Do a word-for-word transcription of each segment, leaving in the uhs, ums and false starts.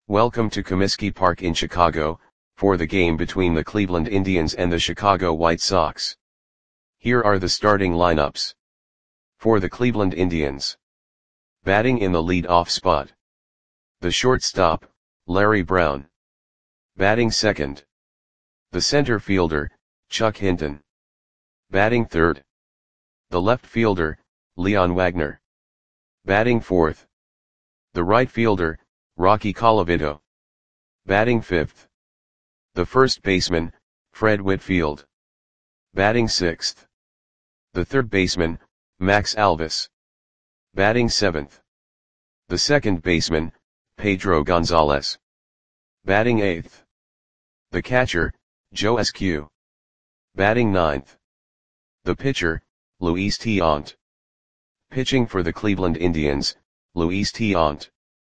Welcome to Comiskey Park in Chicago, for the game between the Cleveland Indians and the Chicago White Sox. Here are the starting lineups. For the Cleveland Indians. Batting in the lead-off spot. The shortstop, Larry Brown. Batting second. The center fielder, Chuck Hinton. Batting third. The left fielder, Leon Wagner. Batting fourth. The right fielder, Rocky Colavito. Batting fifth. The first baseman, Fred Whitfield. Batting sixth. The third baseman, Max Alvis. Batting seventh. The second baseman, Pedro Gonzalez. Batting eighth. The catcher, Joe Eskew. Batting ninth. The pitcher, Luis Tiant. Pitching for the Cleveland Indians, Luis Tiant.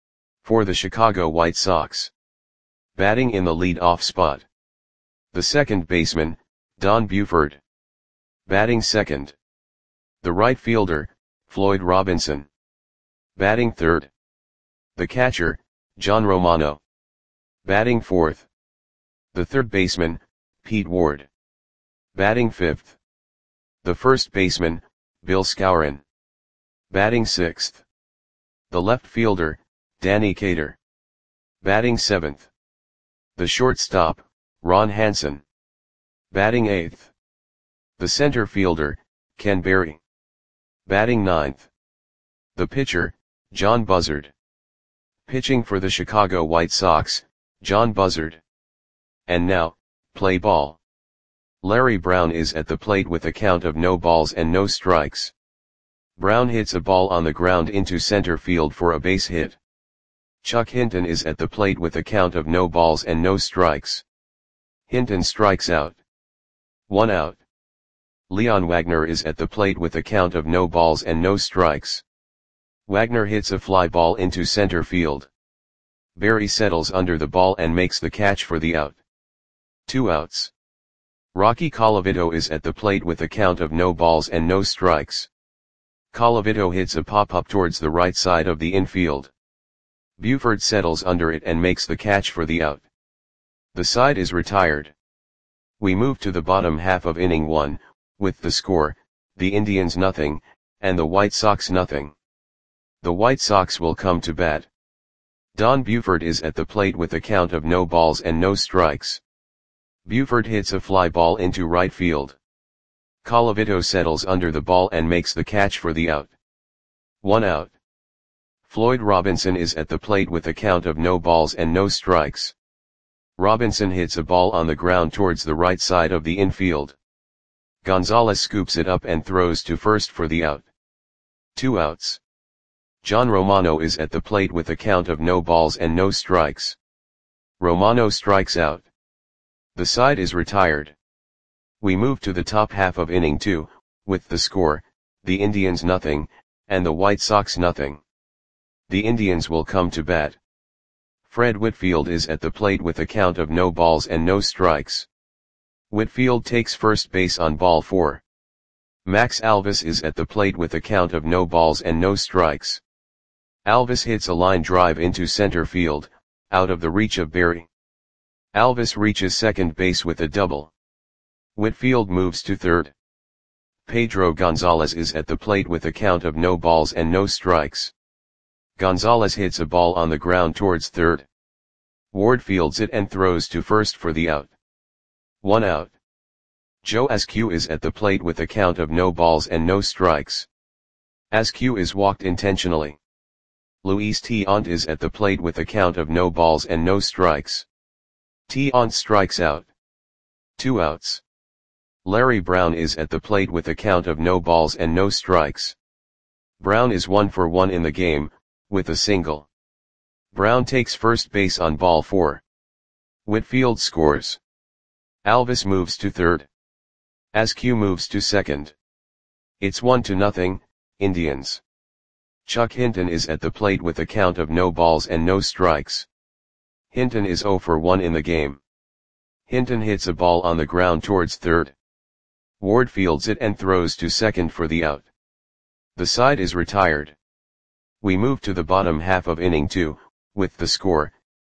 For the Chicago White Sox. Batting in the lead-off spot. The second baseman, Don Buford. Batting second. The right fielder, Floyd Robinson. Batting third. The catcher, John Romano. Batting fourth. The third baseman, Pete Ward. Batting fifth. The first baseman, Bill Skowron. Batting sixth. The left fielder, Danny Cater. Batting seventh. The shortstop, Ron Hansen. Batting eighth. The center fielder, Ken Berry. Batting ninth. The pitcher, John Buzzard. Pitching for the Chicago White Sox, John Buzzard. And now, play ball. Larry Brown is at the plate with a count of no balls and no strikes. Brown hits a ball on the ground into center field for a base hit. Chuck Hinton is at the plate with a count of no balls and no strikes. Hinton strikes out. One out. Leon Wagner is at the plate with a count of no balls and no strikes. Wagner hits a fly ball into center field. Berry settles under the ball and makes the catch for the out. Two outs. Rocky Colavito is at the plate with a count of no balls and no strikes. Colavito hits a pop-up towards the right side of the infield. Buford settles under it and makes the catch for the out. The side is retired. We move to the bottom half of inning one, with the score, the Indians nothing, and the White Sox nothing. The White Sox will come to bat. Don Buford is at the plate with a count of no balls and no strikes. Buford hits a fly ball into right field. Colavito settles under the ball and makes the catch for the out. One out. Floyd Robinson is at the plate with a count of no balls and no strikes. Robinson hits a ball on the ground towards the right side of the infield. Gonzalez scoops it up and throws to first for the out. Two outs. John Romano is at the plate with a count of no balls and no strikes. Romano strikes out. The side is retired. We move to the top half of inning two, with the score, the Indians nothing, and the White Sox nothing. The Indians will come to bat. Fred Whitfield is at the plate with a count of no balls and no strikes. Whitfield takes first base on ball four. Max Alvis is at the plate with a count of no balls and no strikes. Alvis hits a line drive into center field, out of the reach of Berry. Alvis reaches second base with a double. Whitfield moves to third. Pedro Gonzalez is at the plate with a count of no balls and no strikes. Gonzalez hits a ball on the ground towards third. Ward fields it and throws to first for the out. One out. Joe Eskew is at the plate with a count of no balls and no strikes. Eskew is walked intentionally. Luis Tiant is at the plate with a count of no balls and no strikes. Tiant strikes out. Two outs. Larry Brown is at the plate with a count of no balls and no strikes. Brown is one for one in the game, with a single. Brown takes first base on ball four. Whitfield scores. Alvis moves to third. Eskew moves to second. It's one to nothing, Indians. Chuck Hinton is at the plate with a count of no balls and no strikes. Hinton is zero for one in the game. Hinton hits a ball on the ground towards third. Ward fields it and throws to second for the out. The side is retired. We move to the bottom half of inning two, with the score,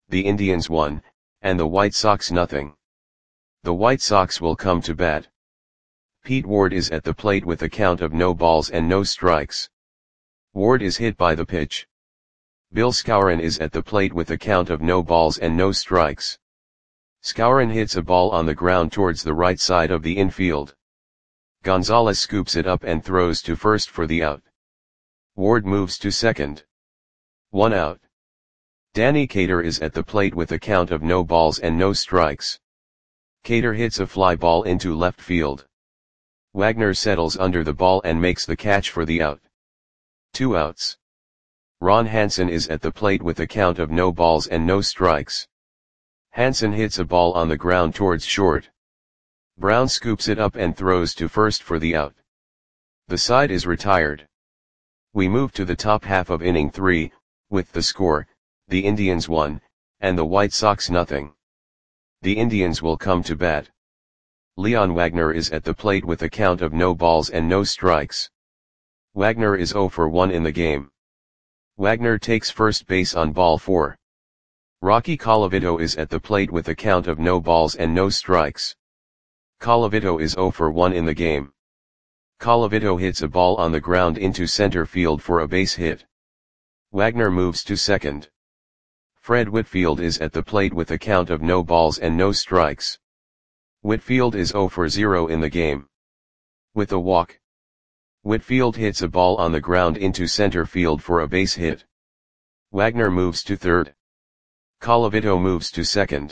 the Indians one, and the White Sox nothing. The White Sox will come to bat. Pete Ward is at the plate with a count of no balls and no strikes. Ward is hit by the pitch. Bill Skowron is at the plate with a count of no balls and no strikes. Skowron hits a ball on the ground towards the right side of the infield. Gonzalez scoops it up and throws to first for the out. Ward moves to second. One out. Danny Cater is at the plate with a count of no balls and no strikes. Cater hits a fly ball into left field. Wagner settles under the ball and makes the catch for the out. Two outs. Ron Hansen is at the plate with a count of no balls and no strikes. Hansen hits a ball on the ground towards short. Brown scoops it up and throws to first for the out. The side is retired. We move to the top half of inning three, with the score, the Indians one, and the White Sox nothing. The Indians will come to bat. Leon Wagner is at the plate with a count of no balls and no strikes. Wagner is oh for one in the game. Wagner takes first base on ball four. Rocky Colavito is at the plate with a count of no balls and no strikes. Colavito is oh for one in the game. Colavito hits a ball on the ground into center field for a base hit. Wagner moves to second. Fred Whitfield is at the plate with a count of no balls and no strikes. Whitfield is oh for zero in the game. With a walk. Whitfield hits a ball on the ground into center field for a base hit. Wagner moves to third. Colavito moves to second.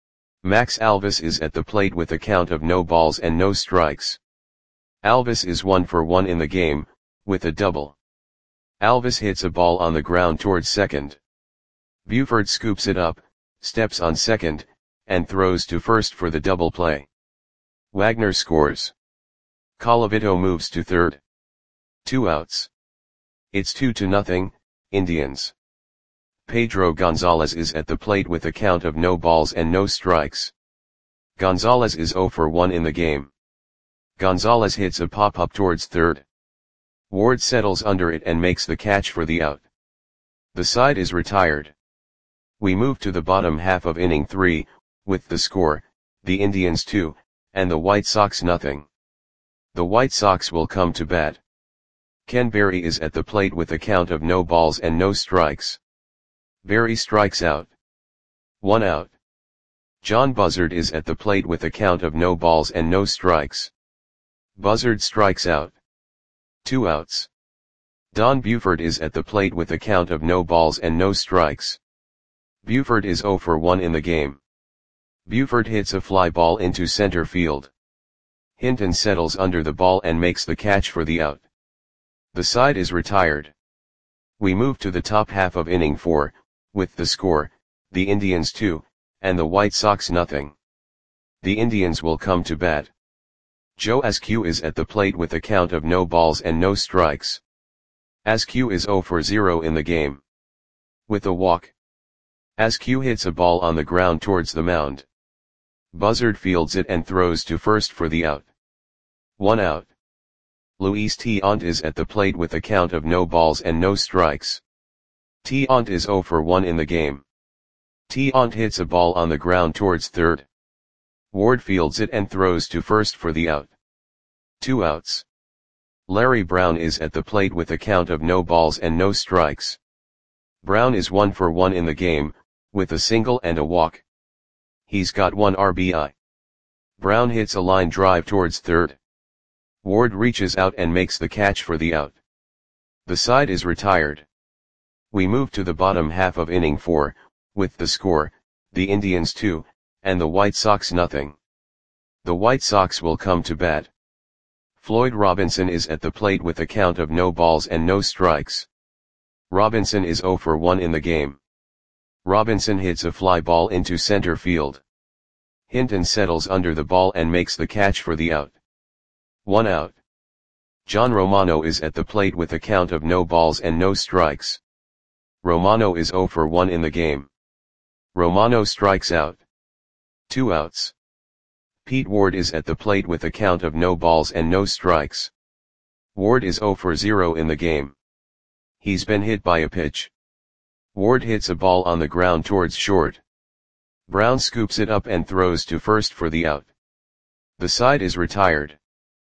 Max Alvis is at the plate with a count of no balls and no strikes. Alvis is one for one in the game, with a double. Alvis hits a ball on the ground towards second. Buford scoops it up, steps on second, and throws to first for the double play. Wagner scores. Colavito moves to third. Two outs. It's two to nothing, Indians. Pedro Gonzalez is at the plate with a count of no balls and no strikes. Gonzalez is oh for one in the game. Gonzalez hits a pop-up towards third. Ward settles under it and makes the catch for the out. The side is retired. We move to the bottom half of inning three, with the score, the Indians two, and the White Sox nothing. The White Sox will come to bat. Ken Berry is at the plate with a count of no balls and no strikes. Berry strikes out. One out. John Buzzard is at the plate with a count of no balls and no strikes. Buzzard strikes out. Two outs. Don Buford is at the plate with a count of no balls and no strikes. Buford is oh for one in the game. Buford hits a fly ball into center field. Hinton settles under the ball and makes the catch for the out. The side is retired. We move to the top half of inning four, with the score, the Indians two, and the White Sox nothing. The Indians will come to bat. Joe Askew is at the plate with a count of no balls and no strikes. Askew is oh for zero in the game. With a walk. Askew hits a ball on the ground towards the mound. Buzzard fields it and throws to first for the out. One out. Luis Tiant is at the plate with a count of no balls and no strikes. Tiant is oh for one in the game. Tiant hits a ball on the ground towards third. Ward fields it and throws to first for the out. Two outs. Larry Brown is at the plate with a count of no balls and no strikes. Brown is one for one in the game, with a single and a walk. He's got one R B I. Brown hits a line drive towards third. Ward reaches out and makes the catch for the out. The side is retired. We move to the bottom half of inning four, with the score, the Indians two, and the White Sox nothing. The White Sox will come to bat. Floyd Robinson is at the plate with a count of no balls and no strikes. Robinson is oh for one in the game. Robinson hits a fly ball into center field. Hinton settles under the ball and makes the catch for the out. One out. John Romano is at the plate with a count of no balls and no strikes. Romano is oh for one in the game. Romano strikes out. Two outs. Pete Ward is at the plate with a count of no balls and no strikes. Ward is oh for zero in the game. He's been hit by a pitch. Ward hits a ball on the ground towards short. Brown scoops it up and throws to first for the out. The side is retired.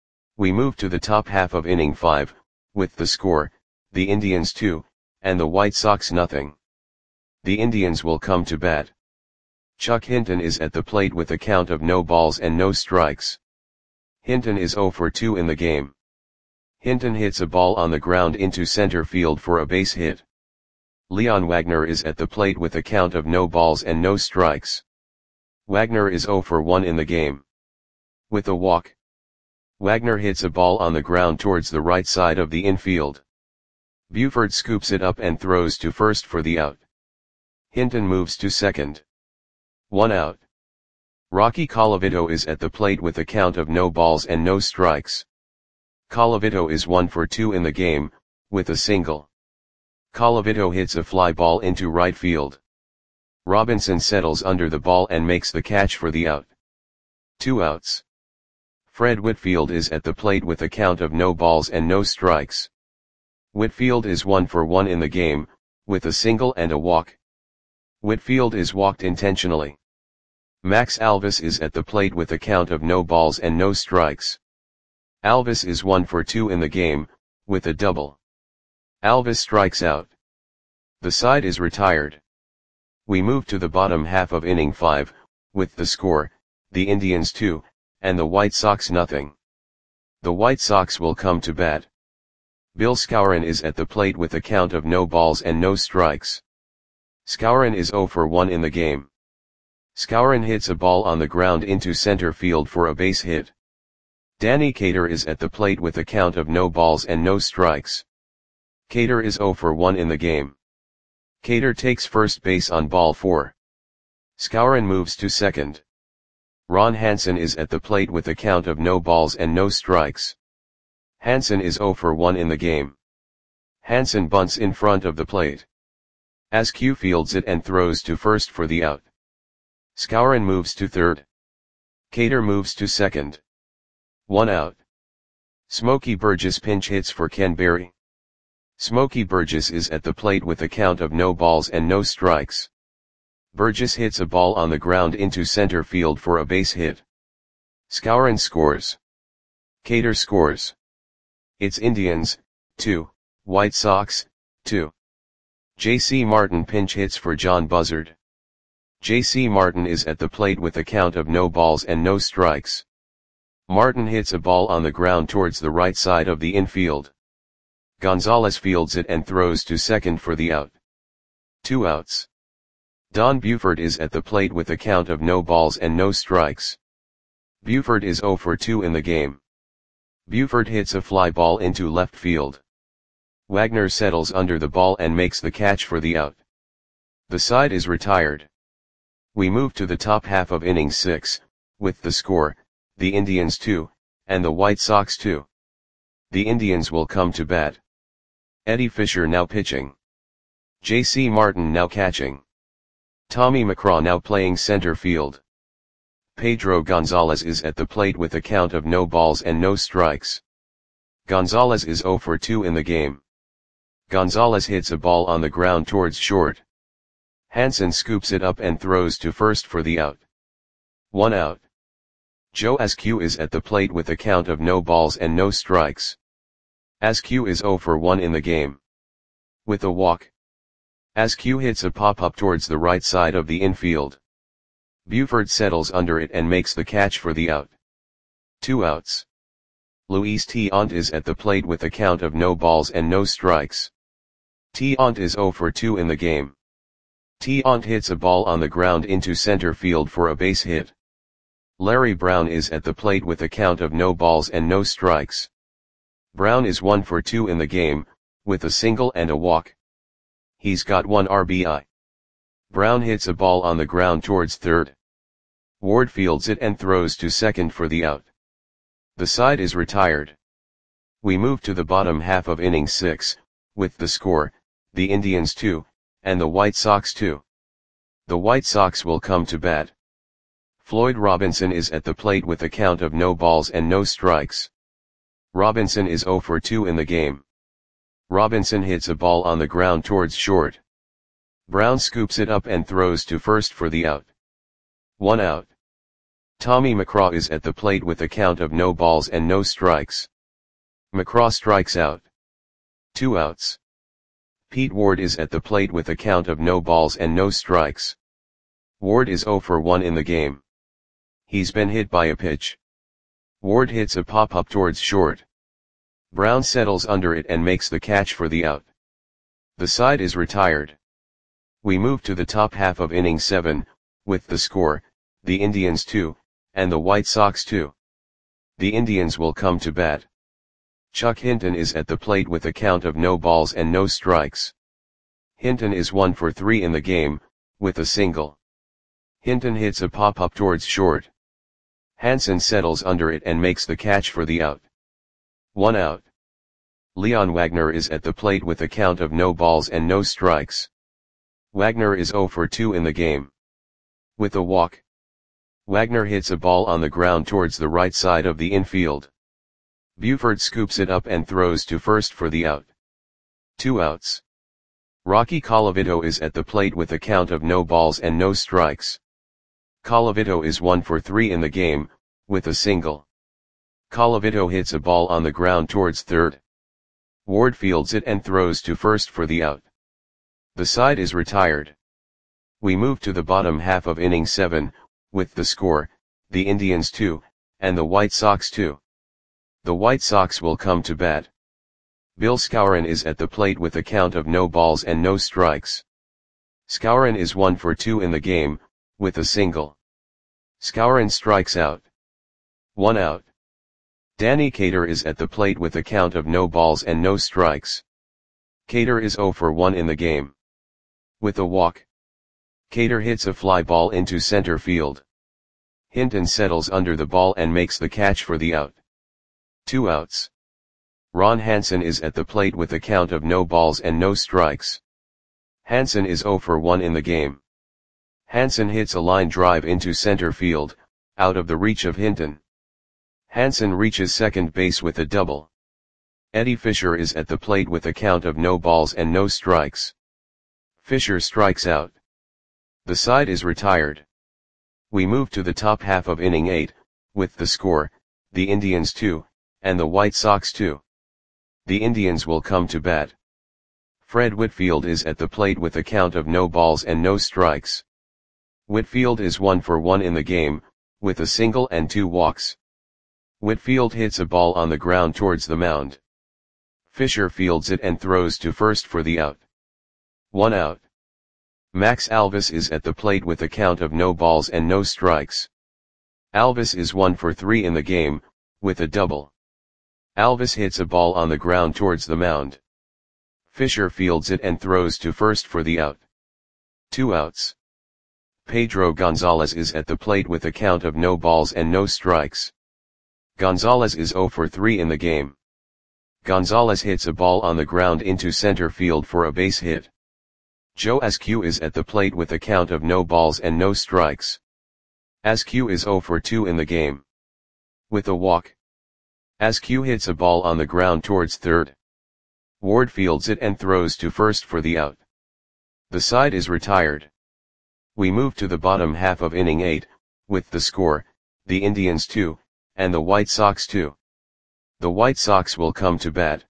We move to the top half of inning five, with the score, the Indians two, and the White Sox nothing. The Indians will come to bat. Chuck Hinton is at the plate with a count of no balls and no strikes. Hinton is oh for two in the game. Hinton hits a ball on the ground into center field for a base hit. Leon Wagner is at the plate with a count of no balls and no strikes. Wagner is oh for one in the game. With a walk, Wagner hits a ball on the ground towards the right side of the infield. Buford scoops it up and throws to first for the out. Hinton moves to second. One out. Rocky Colavito is at the plate with a count of no balls and no strikes. Colavito is one for two in the game, with a single. Colavito hits a fly ball into right field. Robinson settles under the ball and makes the catch for the out. Two outs. Fred Whitfield is at the plate with a count of no balls and no strikes. Whitfield is one for one in the game, with a single and a walk. Whitfield is walked intentionally. Max Alvis is at the plate with a count of no balls and no strikes. Alvis is one for two in the game, with a double. Alvis strikes out. The side is retired. We move to the bottom half of inning five, with the score, the Indians two, and the White Sox nothing. The White Sox will come to bat. Bill Skowron is at the plate with a count of no balls and no strikes. Skowron is oh for one in the game. Skowron hits a ball on the ground into center field for a base hit. Danny Cater is at the plate with a count of no balls and no strikes. Cater is oh for one in the game. Cater takes first base on ball four. Skowron moves to second. Ron Hansen is at the plate with a count of no balls and no strikes. Hansen is oh for one in the game. Hansen bunts in front of the plate. Askew fields it and throws to first for the out. Skowron moves to third. Cater moves to second. One out. Smokey Burgess pinch hits for Ken Berry. Smokey Burgess is at the plate with a count of no balls and no strikes. Burgess hits a ball on the ground into center field for a base hit. Skowron scores. Cater scores. It's Indians, two, White Sox, two. J C Martin pinch hits for John Buzzard. J C Martin is at the plate with a count of no balls and no strikes. Martin hits a ball on the ground towards the right side of the infield. Gonzalez fields it and throws to second for the out. Two outs. Don Buford is at the plate with a count of no balls and no strikes. Buford is oh for two in the game. Buford hits a fly ball into left field. Wagner settles under the ball and makes the catch for the out. The side is retired. We move to the top half of inning six, with the score, the Indians two, and the White Sox two. The Indians will come to bat. Eddie Fisher now pitching. J C Martin now catching. Tommy McCraw now playing center field. Pedro Gonzalez is at the plate with a count of no balls and no strikes. Gonzalez is oh for two in the game. Gonzalez hits a ball on the ground towards short. Hansen scoops it up and throws to first for the out. One out. Joe Askew is at the plate with a count of no balls and no strikes. Askew is oh for one in the game. With a walk, Askew hits a pop-up towards the right side of the infield. Buford settles under it and makes the catch for the out. Two outs. Luis Tiant is at the plate with a count of no balls and no strikes. Tiant is oh for two in the game. Tiant hits a ball on the ground into center field for a base hit. Larry Brown is at the plate with a count of no balls and no strikes. Brown is one for two in the game, with a single and a walk. He's got one R B I. Brown hits a ball on the ground towards third. Ward fields it and throws to second for the out. The side is retired. We move to the bottom half of inning six, with the score, the Indians two, and the White Sox two. The White Sox will come to bat. Floyd Robinson is at the plate with a count of no balls and no strikes. Robinson is oh for two in the game. Robinson hits a ball on the ground towards short. Brown scoops it up and throws to first for the out. One out. Tommy McCraw is at the plate with a count of no balls and no strikes. McCraw strikes out. Two outs. Pete Ward is at the plate with a count of no balls and no strikes. Ward is oh for one in the game. He's been hit by a pitch. Ward hits a pop-up towards short. Brown settles under it and makes the catch for the out. The side is retired. We move to the top half of inning seven, with the score, the Indians two, and the White Sox two. The Indians will come to bat. Chuck Hinton is at the plate with a count of no balls and no strikes. Hinton is one for three in the game, with a single. Hinton hits a pop-up towards short. Hansen settles under it and makes the catch for the out. One out. Leon Wagner is at the plate with a count of no balls and no strikes. Wagner is oh for two in the game. With a walk. Wagner hits a ball on the ground towards the right side of the infield. Buford scoops it up and throws to first for the out. Two outs. Rocky Colavito is at the plate with a count of no balls and no strikes. Colavito is one for three in the game, with a single. Colavito hits a ball on the ground towards third. Ward fields it and throws to first for the out. The side is retired. We move to the bottom half of inning seven, with the score, the Indians two, and the White Sox two. The White Sox will come to bat. Bill Skowron is at the plate with a count of no balls and no strikes. Skowron is one for two in the game, with a single. Skowron strikes out. One out. Danny Cater is at the plate with a count of no balls and no strikes. Cater is oh for one in the game. With a walk. Cater hits a fly ball into center field. Hinton settles under the ball and makes the catch for the out. Two outs. Ron Hansen is at the plate with a count of no balls and no strikes. Hansen is oh for one in the game. Hansen hits a line drive into center field, out of the reach of Hinton. Hansen reaches second base with a double. Eddie Fisher is at the plate with a count of no balls and no strikes. Fisher strikes out. The side is retired. We move to the top half of inning eight, with the score, the Indians two, and the White Sox two. The Indians will come to bat. Fred Whitfield is at the plate with a count of no balls and no strikes. Whitfield is one for one in the game, with a single and two walks. Whitfield hits a ball on the ground towards the mound. Fisher fields it and throws to first for the out. One out. Max Alvis is at the plate with a count of no balls and no strikes. Alvis is one for three in the game, with a double. Alvis hits a ball on the ground towards the mound. Fisher fields it and throws to first for the out. Two outs. Pedro Gonzalez is at the plate with a count of no balls and no strikes. Gonzalez is oh for three in the game. Gonzalez hits a ball on the ground into center field for a base hit. Joe Askew is at the plate with a count of no balls and no strikes. Askew is oh for two in the game. With a walk. Askew hits a ball on the ground towards third. Ward fields it and throws to first for the out. The side is retired. We move to the bottom half of inning eight, with the score, the Indians two, and the White Sox two. The White Sox will come to bat.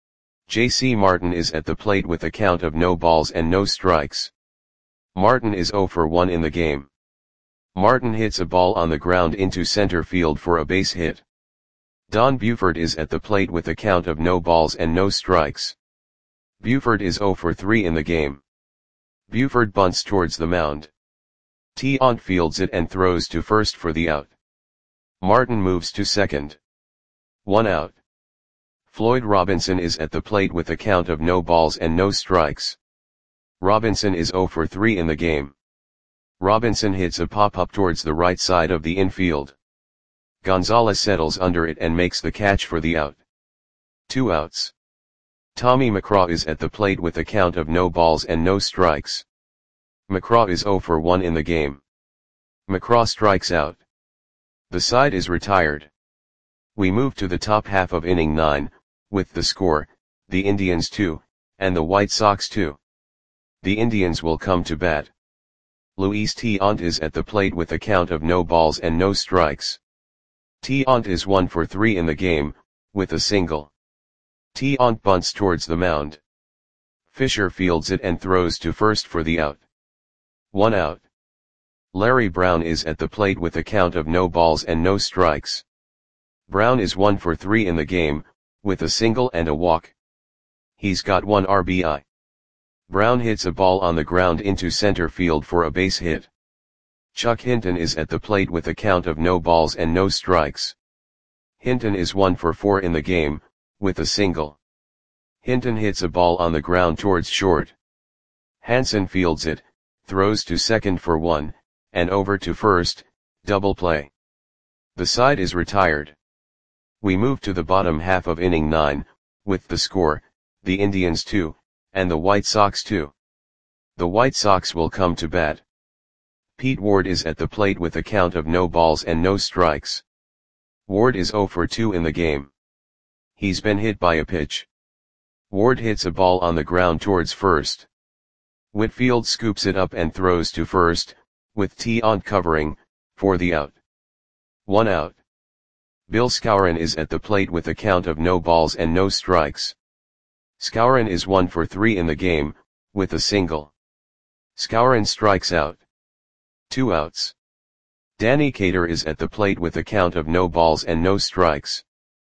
J C Martin is at the plate with a count of no balls and no strikes. Martin is oh for one in the game. Martin hits a ball on the ground into center field for a base hit. Don Buford is at the plate with a count of no balls and no strikes. Buford is oh for three in the game. Buford bunts towards the mound. Tiant fields it and throws to first for the out. Martin moves to second. One out. Floyd Robinson is at the plate with a count of no balls and no strikes. Robinson is oh for three in the game. Robinson hits a pop-up towards the right side of the infield. Gonzalez settles under it and makes the catch for the out. Two outs. Tommy McCraw is at the plate with a count of no balls and no strikes. McCraw is oh for one in the game. McCraw strikes out. The side is retired. We move to the top half of inning nine, with the score, the Indians two, and the White Sox two. The Indians will come to bat. Luis Tiant is at the plate with a count of no balls and no strikes. Tiant is one for three in the game, with a single. Tiant bunts towards the mound. Fisher fields it and throws to first for the out. One out. Larry Brown is at the plate with a count of no balls and no strikes. Brown is one for three in the game, with a single and a walk. He's got one R B I. Brown hits a ball on the ground into center field for a base hit. Chuck Hinton is at the plate with a count of no balls and no strikes. Hinton is one for four in the game, with a single. Hinton hits a ball on the ground towards short. Hansen fields it, throws to second for one, and over to first, double play. The side is retired. We move to the bottom half of inning nine, with the score, the Indians two, and the White Sox two. The White Sox will come to bat. Pete Ward is at the plate with a count of no balls and no strikes. Ward is zero for two in the game. He's been hit by a pitch. Ward hits a ball on the ground towards first. Whitfield scoops it up and throws to first, with Tiant covering, for the out. One out. Bill Skowron is at the plate with a count of no balls and no strikes. Skowron is one for three in the game, with a single. Skowron strikes out. Two outs. Danny Cater is at the plate with a count of no balls and no strikes.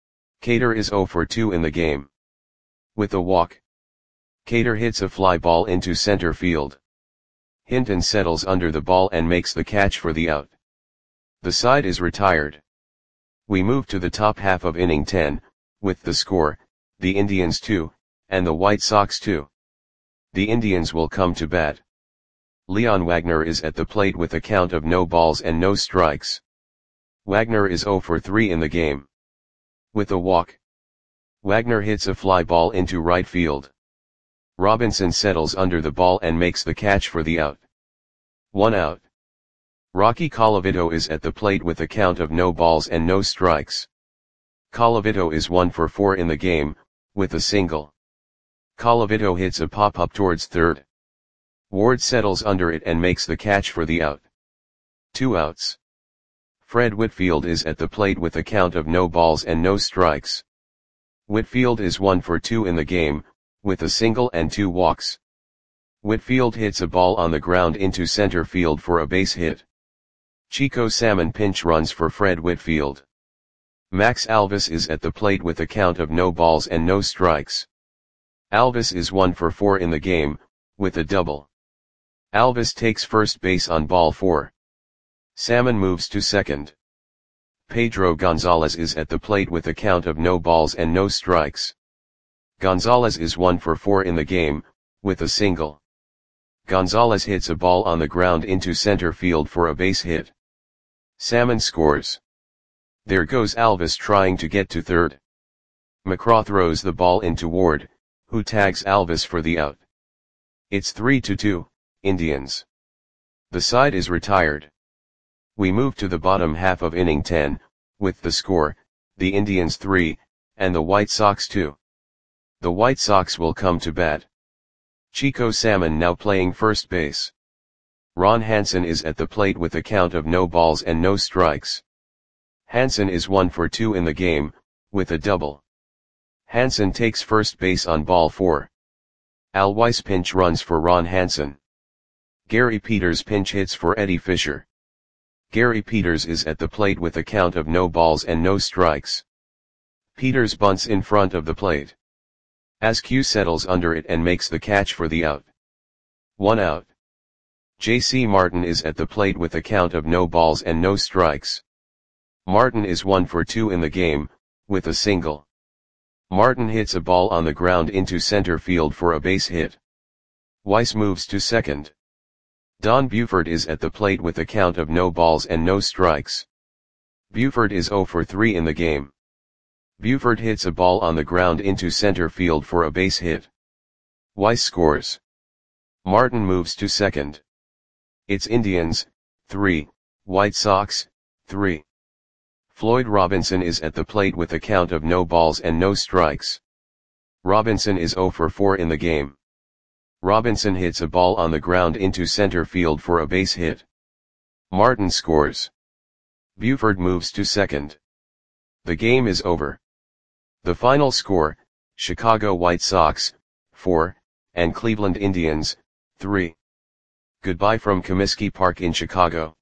Cater is zero for two in the game. With a walk. Cater hits a fly ball into center field. Hinton settles under the ball and makes the catch for the out. The side is retired. We move to the top half of inning ten, with the score, the Indians two, and the White Sox two. The Indians will come to bat. Leon Wagner is at the plate with a count of no balls and no strikes. Wagner is zero for three in the game. With a walk. Wagner hits a fly ball into right field. Robinson settles under the ball and makes the catch for the out. One out. Rocky Colavito is at the plate with a count of no balls and no strikes. Colavito is one for four in the game, with a single. Colavito hits a pop-up towards third. Ward settles under it and makes the catch for the out. Two outs. Fred Whitfield is at the plate with a count of no balls and no strikes. Whitfield is one for two in the game, with a single and two walks. Whitfield hits a ball on the ground into center field for a base hit. Chico Salmon pinch runs for Fred Whitfield. Max Alvis is at the plate with a count of no balls and no strikes. Alvis is one for four in the game, with a double. Alvis takes first base on ball four. Salmon moves to second. Pedro Gonzalez is at the plate with a count of no balls and no strikes. Gonzalez is one for four in the game, with a single. Gonzalez hits a ball on the ground into center field for a base hit. Salmon scores. There goes Alvis trying to get to third. McCraw throws the ball into Ward, who tags Alvis for the out. It's three to two, Indians. The side is retired. We move to the bottom half of inning ten, with the score, the Indians three, and the White Sox two. The White Sox will come to bat. Chico Salmon now playing first base. Ron Hansen is at the plate with a count of no balls and no strikes. Hansen is one for two in the game, with a double. Hansen takes first base on ball four. Al Weiss pinch runs for Ron Hansen. Gary Peters pinch hits for Eddie Fisher. Gary Peters is at the plate with a count of no balls and no strikes. Peters bunts in front of the plate. Askew settles under it and makes the catch for the out. One out. J C Martin is at the plate with a count of no balls and no strikes. Martin is one for two in the game, with a single. Martin hits a ball on the ground into center field for a base hit. Weiss moves to second. Don Buford is at the plate with a count of no balls and no strikes. Buford is zero for three in the game. Buford hits a ball on the ground into center field for a base hit. Weiss scores. Martin moves to second. It's Indians, three, White Sox, three. Floyd Robinson is at the plate with a count of no balls and no strikes. Robinson is zero for four in the game. Robinson hits a ball on the ground into center field for a base hit. Martin scores. Buford moves to second. The game is over. The final score, Chicago White Sox, four, and Cleveland Indians, three. Goodbye from Comiskey Park in Chicago.